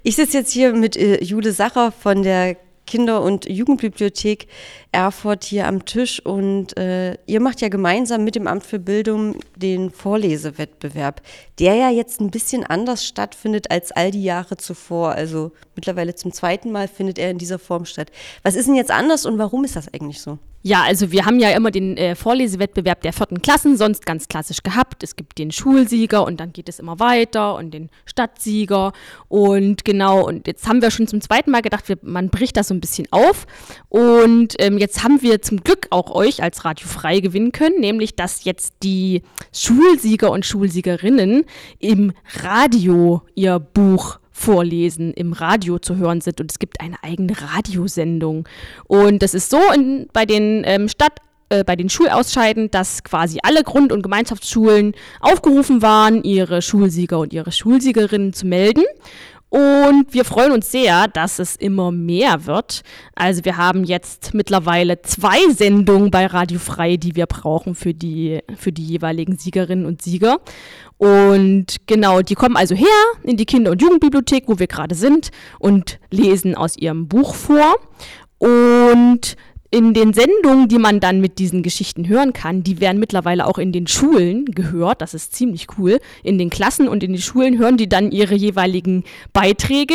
Ich sitze jetzt hier mit Jule Sacher von der Kinder- und Jugendbibliothek Erfurt hier am Tisch und ihr macht ja gemeinsam mit dem Amt für Bildung den Vorlesewettbewerb, der ja jetzt ein bisschen anders stattfindet als all die Jahre zuvor. Also mittlerweile zum zweiten Mal findet er in dieser Form statt. Was ist denn jetzt anders und warum ist das eigentlich so? Ja, also wir haben ja immer den Vorlesewettbewerb der 4. Klassen sonst ganz klassisch gehabt. Es gibt den Schulsieger und dann geht es immer weiter und den Stadtsieger und genau, und jetzt haben wir schon zum zweiten Mal gedacht, man bricht das so ein bisschen auf und jetzt haben wir zum Glück auch euch als Radio Frei gewinnen können, nämlich dass jetzt die Schulsieger und Schulsiegerinnen im Radio ihr Buch vorlesen, im Radio zu hören sind und es gibt eine eigene Radiosendung und das ist so bei den bei den Schulausscheiden, dass quasi alle Grund- und Gemeinschaftsschulen aufgerufen waren, ihre Schulsieger und ihre Schulsiegerinnen zu melden. Und wir freuen uns sehr, dass es immer mehr wird. Also wir haben jetzt mittlerweile 2 Sendungen bei Radio Frei, die wir brauchen für die jeweiligen Siegerinnen und Sieger. Und genau, die kommen also her in die Kinder- und Jugendbibliothek, wo wir gerade sind, und lesen aus ihrem Buch vor. Und in den Sendungen, die man dann mit diesen Geschichten hören kann, die werden mittlerweile auch in den Schulen gehört. Das ist ziemlich cool. In den Klassen und in den Schulen hören die dann ihre jeweiligen Beiträge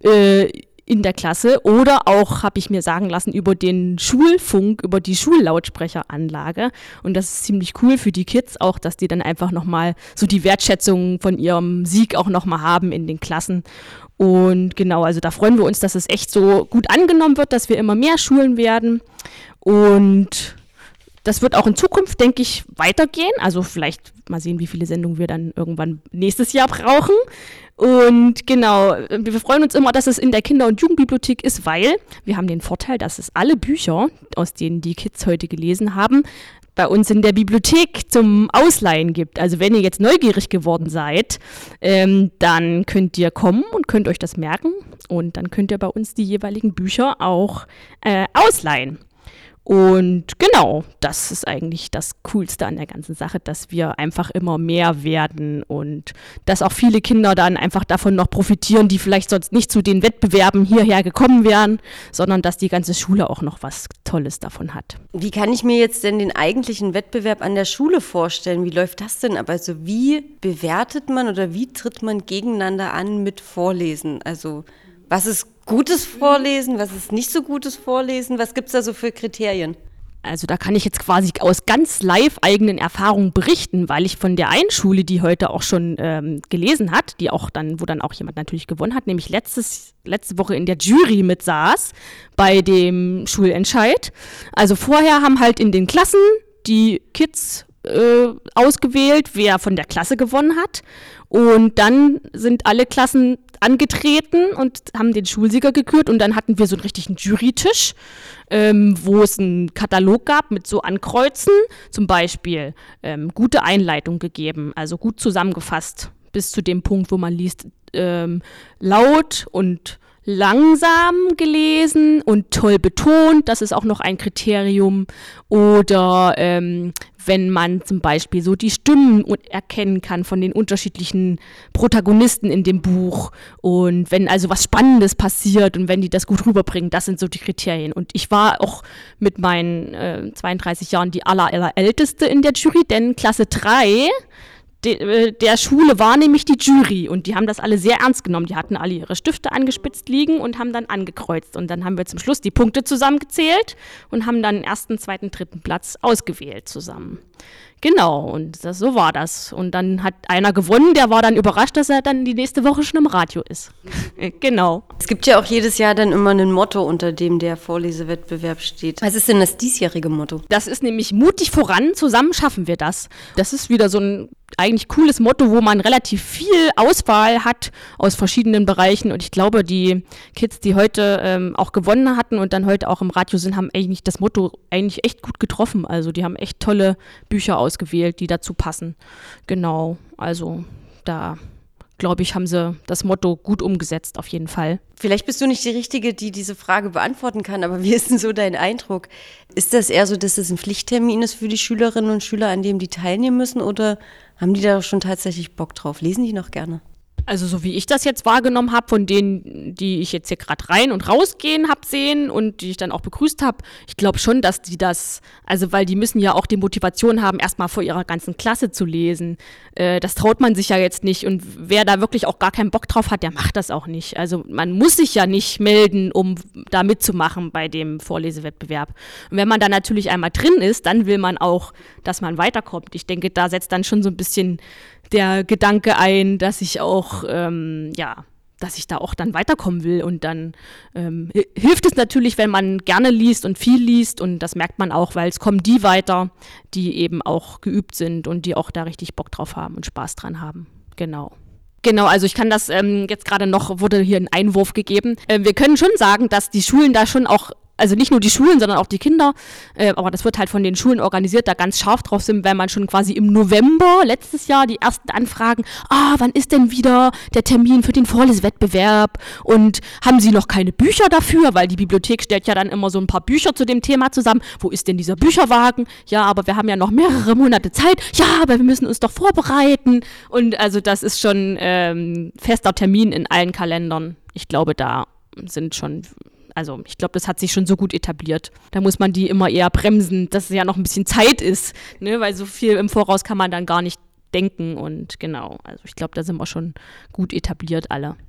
in der Klasse oder auch, habe ich mir sagen lassen, über den Schulfunk, über die Schullautsprecheranlage. Und das ist ziemlich cool für die Kids auch, dass die dann einfach nochmal so die Wertschätzung von ihrem Sieg auch nochmal haben in den Klassen. Und genau, also da freuen wir uns, dass es echt so gut angenommen wird, dass wir immer mehr Schulen werden. Und das wird auch in Zukunft, denke ich, weitergehen. Also vielleicht mal sehen, wie viele Sendungen wir dann irgendwann nächstes Jahr brauchen. Und genau, wir freuen uns immer, dass es in der Kinder- und Jugendbibliothek ist, weil wir haben den Vorteil, dass es alle Bücher, aus denen die Kids heute gelesen haben, bei uns in der Bibliothek zum Ausleihen gibt. Also wenn ihr jetzt neugierig geworden seid, dann könnt ihr kommen und könnt euch das merken und dann könnt ihr bei uns die jeweiligen Bücher auch ausleihen. Und genau, das ist eigentlich das Coolste an der ganzen Sache, dass wir einfach immer mehr werden und dass auch viele Kinder dann einfach davon noch profitieren, die vielleicht sonst nicht zu den Wettbewerben hierher gekommen wären, sondern dass die ganze Schule auch noch was Tolles davon hat. Wie kann ich mir jetzt denn den eigentlichen Wettbewerb an der Schule vorstellen? Wie läuft das denn ab? Also wie bewertet man oder wie tritt man gegeneinander an mit Vorlesen? Also was ist gutes Vorlesen, was ist nicht so gutes Vorlesen? Was gibt es da so für Kriterien? Also da kann ich jetzt quasi aus ganz live eigenen Erfahrungen berichten, weil ich von der einen Schule, die heute auch schon gelesen hat, wo dann auch jemand natürlich gewonnen hat, nämlich letzte Woche in der Jury mit saß bei dem Schulentscheid. Also vorher haben halt in den Klassen die Kids ausgewählt, wer von der Klasse gewonnen hat. Und dann sind alle Klassen angetreten und haben den Schulsieger gekürt. Und dann hatten wir so einen richtigen Jurytisch, wo es einen Katalog gab mit so Ankreuzen. Zum Beispiel gute Einleitung gegeben, also gut zusammengefasst bis zu dem Punkt, wo man liest, laut und langsam gelesen und toll betont, das ist auch noch ein Kriterium. Oder wenn man zum Beispiel so die Stimmen erkennen kann von den unterschiedlichen Protagonisten in dem Buch und wenn also was Spannendes passiert und wenn die das gut rüberbringen, das sind so die Kriterien. Und ich war auch mit meinen 32 Jahren die allerälteste in der Jury, denn Klasse 3 der Schule war nämlich die Jury und die haben das alle sehr ernst genommen. Die hatten alle ihre Stifte angespitzt liegen und haben dann angekreuzt. Und dann haben wir zum Schluss die Punkte zusammengezählt und haben dann den 1., 2., 3. Platz ausgewählt zusammen. Genau, und so war das. Und dann hat einer gewonnen, der war dann überrascht, dass er dann die nächste Woche schon im Radio ist. Genau. Es gibt ja auch jedes Jahr dann immer ein Motto, unter dem der Vorlesewettbewerb steht. Was ist denn das diesjährige Motto? Das ist nämlich mutig voran, zusammen schaffen wir das. Das ist wieder so ein eigentlich cooles Motto, wo man relativ viel Auswahl hat aus verschiedenen Bereichen. Und ich glaube, die Kids, die heute auch gewonnen hatten und dann heute auch im Radio sind, haben eigentlich das Motto eigentlich echt gut getroffen. Also die haben echt tolle Bücher ausgewählt, die dazu passen. Genau, also da glaube ich, haben sie das Motto gut umgesetzt, auf jeden Fall. Vielleicht bist du nicht die Richtige, die diese Frage beantworten kann, aber wie ist denn so dein Eindruck? Ist das eher so, dass es ein Pflichttermin ist für die Schülerinnen und Schüler, an dem die teilnehmen müssen, oder haben die da schon tatsächlich Bock drauf? Lesen die noch gerne? Also so wie ich das jetzt wahrgenommen habe, von denen, die ich jetzt hier gerade rein und rausgehen habe sehen und die ich dann auch begrüßt habe, ich glaube schon, dass die das, also weil die müssen ja auch die Motivation haben, erstmal vor ihrer ganzen Klasse zu lesen. Das traut man sich ja jetzt nicht und wer da wirklich auch gar keinen Bock drauf hat, der macht das auch nicht. Also man muss sich ja nicht melden, um da mitzumachen bei dem Vorlesewettbewerb. Und wenn man da natürlich einmal drin ist, dann will man auch, dass man weiterkommt. Ich denke, da setzt dann schon so ein bisschen der Gedanke ein, dass ich auch, dass ich da auch dann weiterkommen will. Und dann hilft es natürlich, wenn man gerne liest und viel liest. Und das merkt man auch, weil es kommen die weiter, die eben auch geübt sind und die auch da richtig Bock drauf haben und Spaß dran haben. Genau. Genau, also ich kann das jetzt gerade noch, wurde hier ein Einwurf gegeben. Wir können schon sagen, dass die Schulen da schon auch, also nicht nur die Schulen, sondern auch die Kinder, aber das wird halt von den Schulen organisiert, da ganz scharf drauf sind, wenn man schon quasi im November letztes Jahr die ersten Anfragen, wann ist denn wieder der Termin für den Vorlesewettbewerb und haben Sie noch keine Bücher dafür, weil die Bibliothek stellt ja dann immer so ein paar Bücher zu dem Thema zusammen, wo ist denn dieser Bücherwagen? Ja, aber wir haben ja noch mehrere Monate Zeit, ja, aber wir müssen uns doch vorbereiten und also das ist schon fester Termin in allen Kalendern. Ich glaube, da sind schon... Also ich glaube, das hat sich schon so gut etabliert. Da muss man die immer eher bremsen, dass es ja noch ein bisschen Zeit ist, ne? Weil so viel im Voraus kann man dann gar nicht denken. Und genau, also ich glaube, da sind wir schon gut etabliert alle.